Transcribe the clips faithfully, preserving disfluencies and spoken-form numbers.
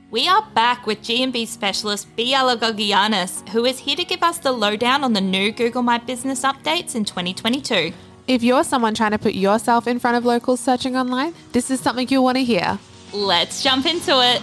We are back with G and B specialist Biala Gogianis, who is here to give us the lowdown on the new Google My Business updates in twenty twenty-two. If you're someone trying to put yourself in front of locals searching online, this is something you'll want to hear. Let's jump into it.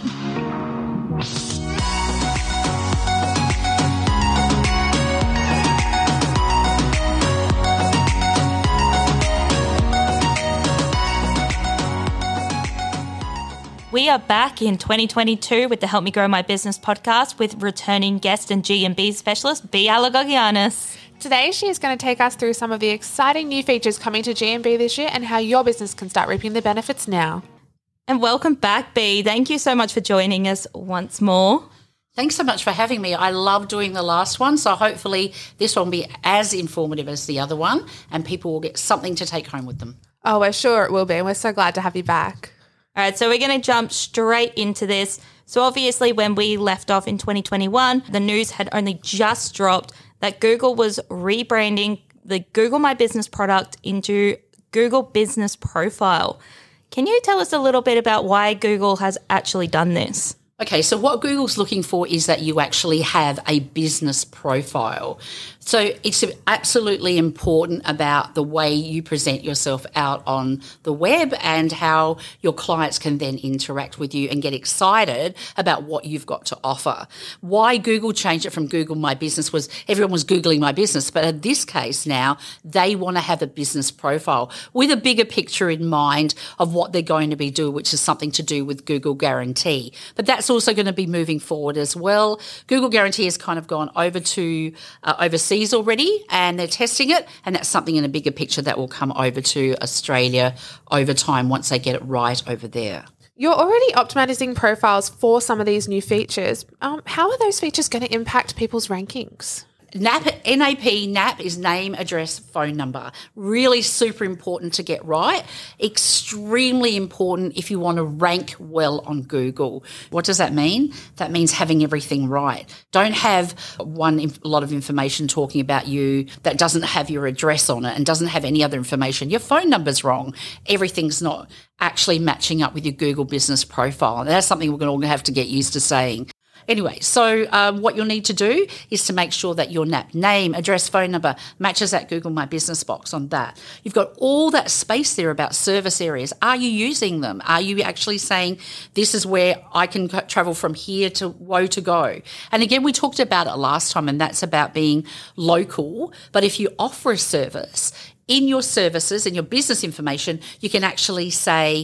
We are back in twenty twenty-two with the Help Me Grow My Business podcast with returning guest and G and B specialist, Biala Gogianis. Today, she is going to take us through some of the exciting new features coming to G and B this year and how your business can start reaping the benefits now. And welcome back, B. Thank you so much for joining us once more. Thanks so much for having me. I love doing the last one, so hopefully this one will be as informative as the other one and people will get something to take home with them. Oh, we're sure it will be, and we're so glad to have you back. All right, so we're going to jump straight into this. So obviously when we left off in twenty twenty-one, the news had only just dropped that Google was rebranding the Google My Business product into Google Business Profile. Can you tell us a little bit about why Google has actually done this? Okay, so what Google's looking for is that you actually have a business profile. So it's absolutely important about the way you present yourself out on the web and how your clients can then interact with you and get excited about what you've got to offer. Why Google changed it from Google My Business was everyone was Googling My Business, but in this case now they want to have a business profile with a bigger picture in mind of what they're going to be doing, which is something to do with Google Guarantee. But that's also going to be moving forward as well. Google Guarantee has kind of gone over to uh, overseas already and they're testing it, and that's something in a bigger picture that will come over to Australia over time once they get it right over there. You're already optimizing profiles for some of these new features. Um, how are those features going to impact people's rankings? N A P, N A P, N A P is name, address, phone number. Really super important to get right. Extremely important if you want to rank well on Google. What does that mean? That means having everything right. Don't have one a lot of information talking about you that doesn't have your address on it and doesn't have any other information. Your phone number's wrong. Everything's not actually matching up with your Google business profile. And that's something we're going to have to get used to saying. Anyway, so um, what you'll need to do is to make sure that your N A P, name, address, phone number, matches that Google My Business box on that. You've got all that space there about service areas. Are you using them? Are you actually saying this is where I can co- travel from here to woe to go? And again, we talked about it last time, and that's about being local. But if you offer a service, in your services and your business information, you can actually say,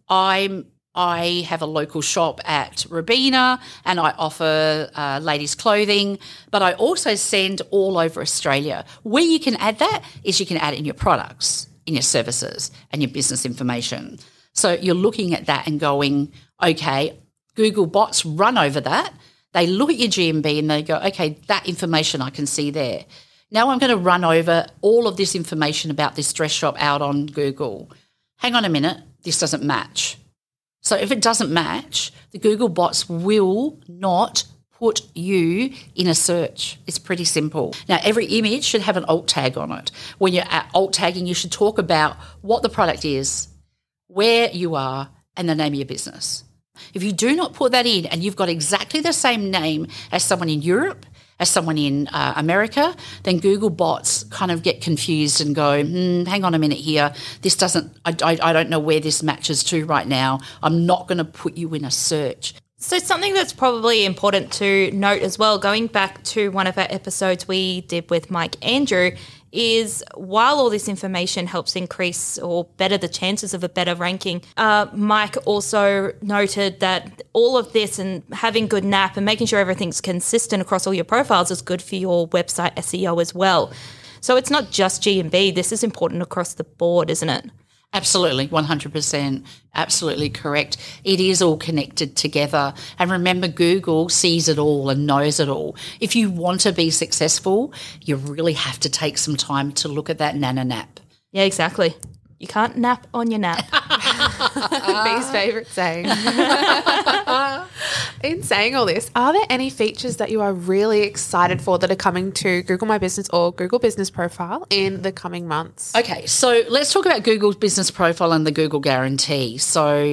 I'm I have a local shop at Robina and I offer uh, ladies' clothing, but I also send all over Australia. Where you can add that is you can add it in your products, in your services and your business information. So you're looking at that and going, okay, Google bots run over that. They look at your G and B and they go, okay, that information I can see there. Now I'm going to run over all of this information about this dress shop out on Google. Hang on a minute, this doesn't match. So if it doesn't match, the Google bots will not put you in a search. It's pretty simple. Now, every image should have an alt tag on it. When you're at alt tagging, you should talk about what the product is, where you are, and the name of your business. If you do not put that in and you've got exactly the same name as someone in Europe, as someone in uh, America, then Google bots kind of get confused and go, hmm, hang on a minute here. This doesn't, I, I, I don't know where this matches to right now. I'm not going to put you in a search. So something that's probably important to note as well, going back to one of our episodes we did with Mike Andrew, is while all this information helps increase or better the chances of a better ranking, uh, Mike also noted that all of this and having good N A P and making sure everything's consistent across all your profiles is good for your website S E O as well. So it's not just G and B. This is important across the board, isn't it? Absolutely, one hundred percent. Absolutely correct. It is all connected together. And remember, Google sees it all and knows it all. If you want to be successful, you really have to take some time to look at that nana nap. Yeah, exactly. You can't nap on your nap. B's favourite saying. In saying all this, are there any features that you are really excited for that are coming to Google My Business or Google Business Profile in the coming months? Okay, so let's talk about Google's Business Profile and the Google Guarantee. So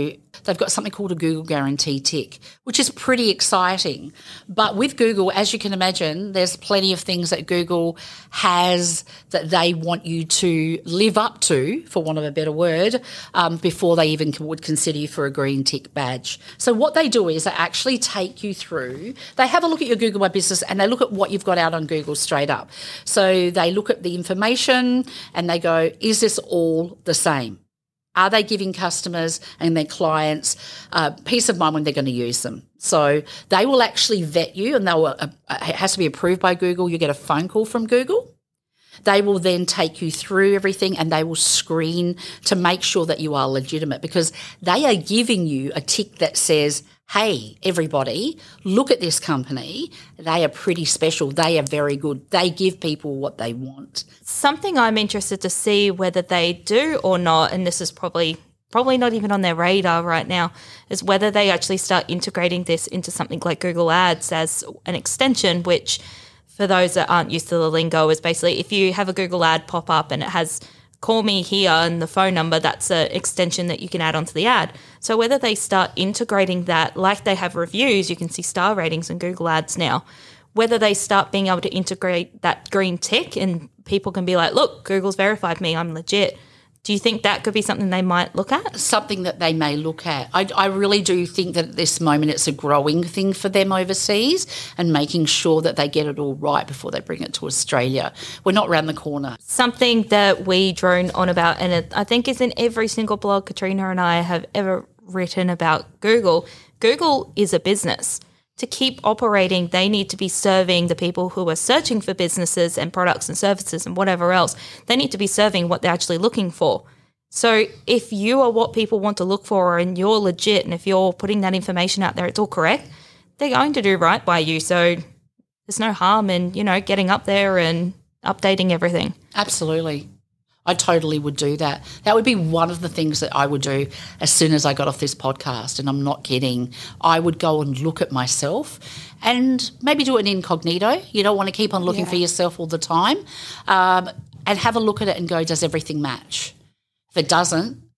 they've got something called a Google Guarantee tick, which is pretty exciting. But with Google, as you can imagine, there's plenty of things that Google has that they want you to live up to, for want of a better word, um, before they even would consider you for a green tick badge. So what they do is they actually take you through, they have a look at your Google My Business and they look at what you've got out on Google straight up. So they look at the information and they go, is this all the same? Are they giving customers and their clients uh, peace of mind when they're going to use them? So they will actually vet you, and they will, uh, it has to be approved by Google. You get a phone call from Google. They will then take you through everything and they will screen to make sure that you are legitimate, because they are giving you a tick that says, hey, everybody, look at this company. They are pretty special. They are very good. They give people what they want. Something I'm interested to see whether they do or not, and this is probably probably not even on their radar right now, is whether they actually start integrating this into something like Google Ads as an extension, which, for those that aren't used to the lingo, is basically if you have a Google ad pop up and it has call me here and the phone number, that's an extension that you can add onto the ad. So whether they start integrating that, like they have reviews, you can see star ratings in Google Ads now, whether they start being able to integrate that green tick and people can be like, look, Google's verified me, I'm legit. Do you think that could be something they might look at? Something that they may look at. I, I really do think that at this moment it's a growing thing for them overseas, and making sure that they get it all right before they bring it to Australia. We're not around the corner. Something that we drone on about, and it, I think is in every single blog Katrina and I have ever written about Google, Google is a business. To keep operating, they need to be serving the people who are searching for businesses and products and services and whatever else. They need to be serving what they're actually looking for. So if you are what people want to look for and you're legit, and if you're putting that information out there, it's all correct, they're going to do right by you. So there's no harm in, you know, getting up there and updating everything. Absolutely. I totally would do that. That would be one of the things that I would do as soon as I got off this podcast, and I'm not kidding. I would go and look at myself and maybe do it incognito. You don't want to keep on looking Yeah. for yourself all the time, um, and have a look at it and go, does everything match? If it doesn't,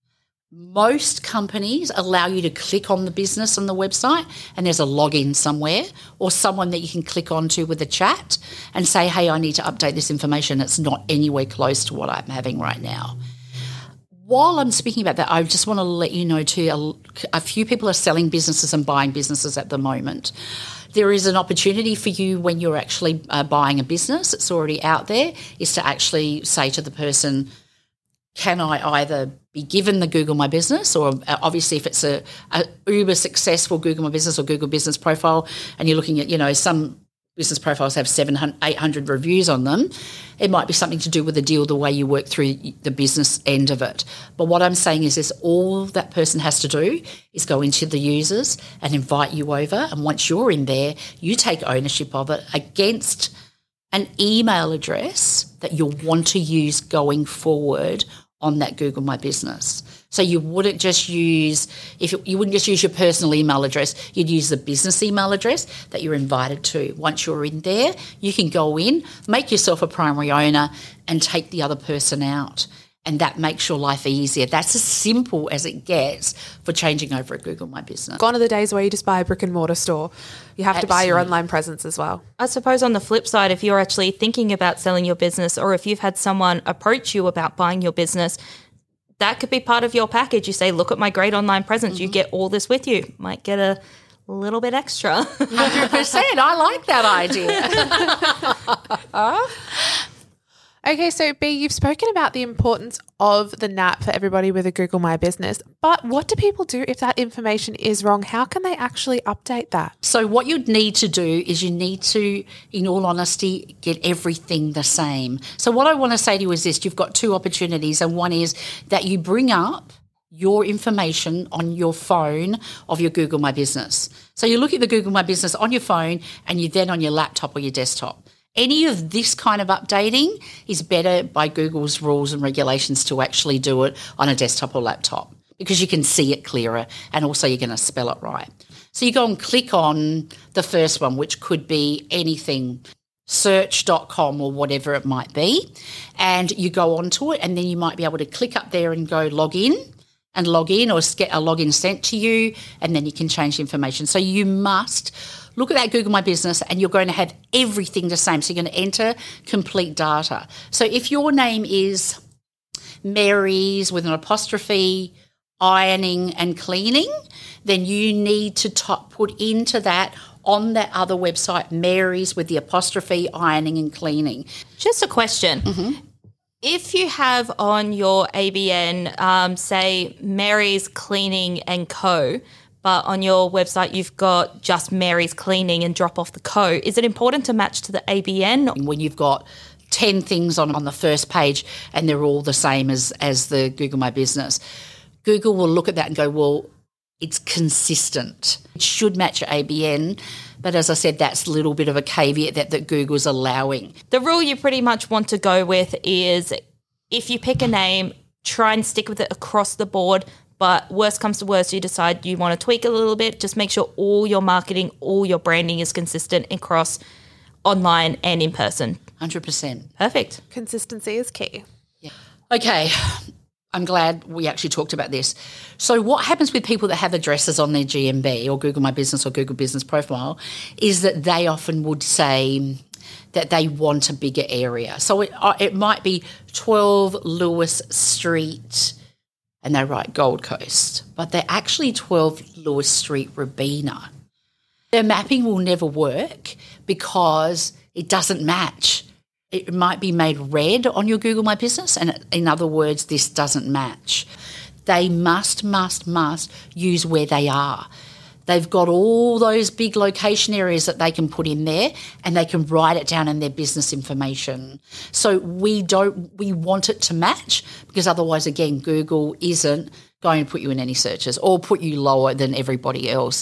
most companies allow you to click on the business on the website and there's a login somewhere or someone that you can click onto with a chat and say, hey, I need to update this information. It's not anywhere close to what I'm having right now. While I'm speaking about that, I just want to let you know too, a, a few people are selling businesses and buying businesses at the moment. There is an opportunity for you when you're actually uh, buying a business, it's already out there, is to actually say to the person, can I either be given the Google My Business, or obviously if it's a, a uber successful Google My Business or Google Business profile and you're looking at, you know, some business profiles have seven hundred, eight hundred reviews on them, it might be something to do with the deal, the way you work through the business end of it. But what I'm saying is this, all that person has to do is go into the users and invite you over, and once you're in there, you take ownership of it against an email address that you'll want to use going forward on that Google My Business. So you wouldn't just use, if it, you wouldn't just use your personal email address, you'd use the business email address that you're invited to. Once you're in there, you can go in, make yourself a primary owner and take the other person out. And that makes your life easier. That's as simple as it gets for changing over at Google My Business. Gone are the days where you just buy a brick and mortar store. You have to buy your Absolutely. online presence as well. I suppose on the flip side, if you're actually thinking about selling your business, or if you've had someone approach you about buying your business, that could be part of your package. You say, look at my great online presence. Mm-hmm. You get all this with you. Might get a little bit extra. one hundred percent. I like that idea. Okay, so B, you've spoken about the importance of the N A P for everybody with a Google My Business, but what do people do if that information is wrong? How can they actually update that? So what you'd need to do is you need to, in all honesty, get everything the same. So what I want to say to you is this, you've got two opportunities, and one is that you bring up your information on your phone of your Google My Business. So you look at the Google My Business on your phone and you then on your laptop or your desktop. Any of this kind of updating is better by Google's rules and regulations to actually do it on a desktop or laptop, because you can see it clearer and also you're going to spell it right. So you go and click on the first one, which could be anything, search dot com or whatever it might be, and you go onto it, and then you might be able to click up there and go log in and log in, or get a login sent to you, and then you can change information. So you must look at that Google My Business, and you're going to have everything the same. So you're going to enter complete data. So if your name is Mary's with an apostrophe, ironing and cleaning, then you need to t- put into that on that other website, Mary's with the apostrophe, ironing and cleaning. Just a question. Mm-hmm. If you have on your A B N, um, say, Mary's Cleaning and Co., but on your website you've got just Mary's Cleaning and drop off the Co., is it important to match to the A B N? When you've got ten things on, on the first page and they're all the same as, as the Google My Business, Google will look at that and go, well, it's consistent. It should match your A B N, but as I said, that's a little bit of a caveat that, that Google's allowing. The rule you pretty much want to go with is if you pick a name, try and stick with it across the board, but worst comes to worst, you decide you want to tweak a little bit, just make sure all your marketing, all your branding is consistent across online and in person. one hundred percent. Perfect. Consistency is key. Yeah. Okay. I'm glad we actually talked about this. So what happens with people that have addresses on their G M B or Google My Business or Google Business Profile is that they often would say that they want a bigger area. So it, uh, it might be twelve Lewis Street and they write Gold Coast, but they're actually twelve Lewis Street, Robina. Their mapping will never work because it doesn't match. It might be made red on your Google My Business, and in other words, this doesn't match. They must, must, must use where they are. They've got all those big location areas that they can put in there, and they can write it down in their business information. So we don't, we want it to match, because otherwise, again, Google isn't going to put you in any searches or put you lower than everybody else.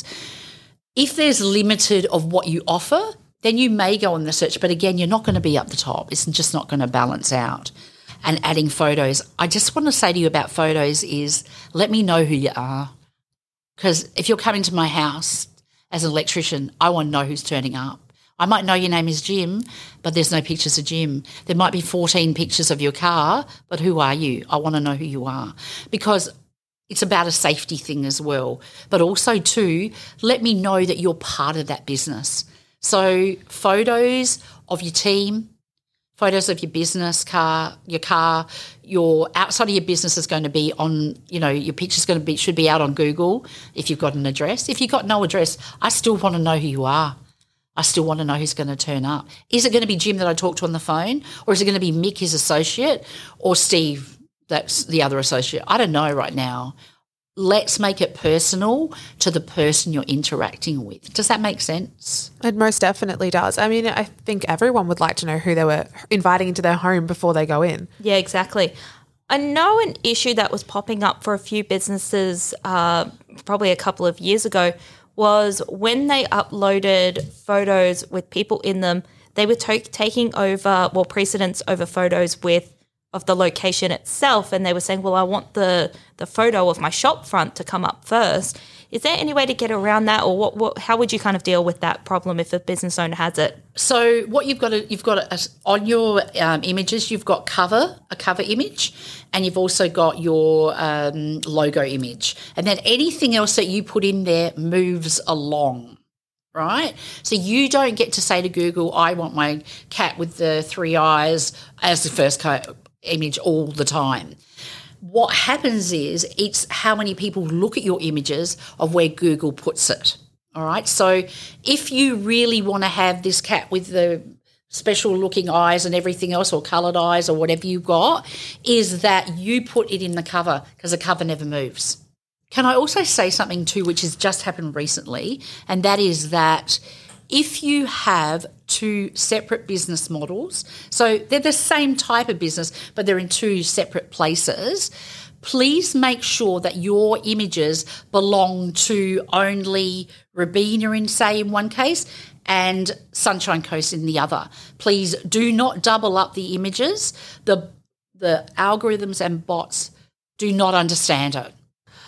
If there's limited of what you offer, then you may go on the search, but again, you're not going to be up the top. It's just not going to balance out. And adding photos, I just want to say to you about photos is let me know who you are, because if you're coming to my house as an electrician, I want to know who's turning up. I might know your name is Jim, but there's no pictures of Jim. There might be fourteen pictures of your car, but who are you? I want to know who you are, because it's about a safety thing as well. But also, too, let me know that you're part of that business. So photos of your team, photos of your business car, your car, your outside of your business is going to be on, you know, your picture's going to be, should be out on Google if you've got an address. If you've got no address, I still want to know who you are. I still want to know who's going to turn up. Is it going to be Jim that I talked to on the phone, or is it going to be Mick, his associate, or Steve, that's the other associate? I don't know right now. Let's make it personal to the person you're interacting with. Does that make sense? It most definitely does. I mean, I think everyone would like to know who they were inviting into their home before they go in. Yeah, exactly. I know an issue that was popping up for a few businesses uh, probably a couple of years ago was when they uploaded photos with people in them, they were to- taking over, well, precedence over photos with of the location itself, and they were saying, well, I want the the photo of my shop front to come up first. Is there any way to get around that, or what, what how would you kind of deal with that problem if a business owner has it? So what you've got to, you've got to, on your um, images, you've got cover, a cover image, and you've also got your um, logo image. And then anything else that you put in there moves along, right? So you don't get to say to Google, I want my cat with the three eyes as the first co- image all the time. What happens is it's how many people look at your images of where Google puts it, all right? So if you really want to have this cat with the special looking eyes and everything else, or coloured eyes or whatever you've got, is that you put it in the cover, because the cover never moves. Can I also say something too, which has just happened recently, and that is that if you have two separate business models, so they're the same type of business, but they're in two separate places, please make sure that your images belong to only Robina in, say, in one case, and Sunshine Coast in the other. Please do not double up the images. The, the algorithms and bots do not understand it.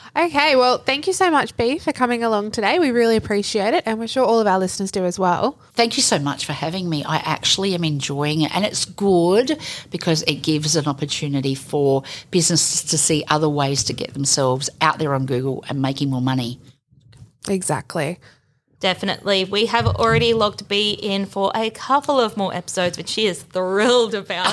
Okay, well, thank you so much, Bea, for coming along today. We really appreciate it, and we're sure all of our listeners do as well. Thank you so much for having me. I actually am enjoying it, and it's good because it gives an opportunity for businesses to see other ways to get themselves out there on Google and making more money. Exactly. Definitely. We have already logged Bea in for a couple of more episodes, which she is thrilled about.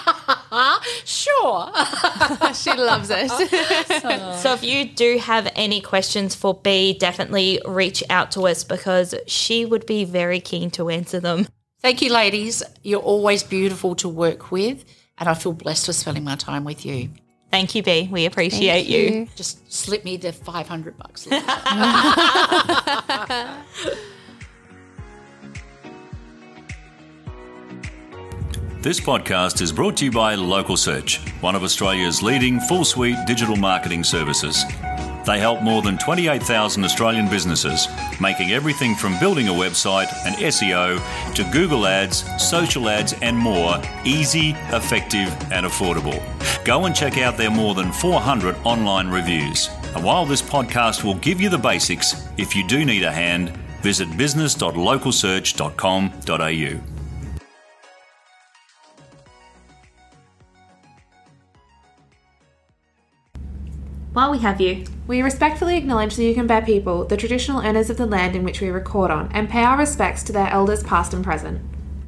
Sure. She loves it. So if you do have any questions for Bea, definitely reach out to us because she would be very keen to answer them. Thank you, ladies. You're always beautiful to work with, and I feel blessed for spending my time with you. Thank you, Bea. We appreciate you. you. Just slip me the five hundred bucks. This podcast is brought to you by Local Search, one of Australia's leading full suite digital marketing services. They help more than twenty-eight thousand Australian businesses, making everything from building a website and S E O to Google Ads, social ads and more easy, effective and affordable. Go and check out their more than four hundred online reviews. And while this podcast will give you the basics, if you do need a hand, visit business dot local search dot com dot a u. While we have you, We respectfully acknowledge the Yugambeh people, the traditional owners of the land in which we record on, and pay our respects to their elders past and present.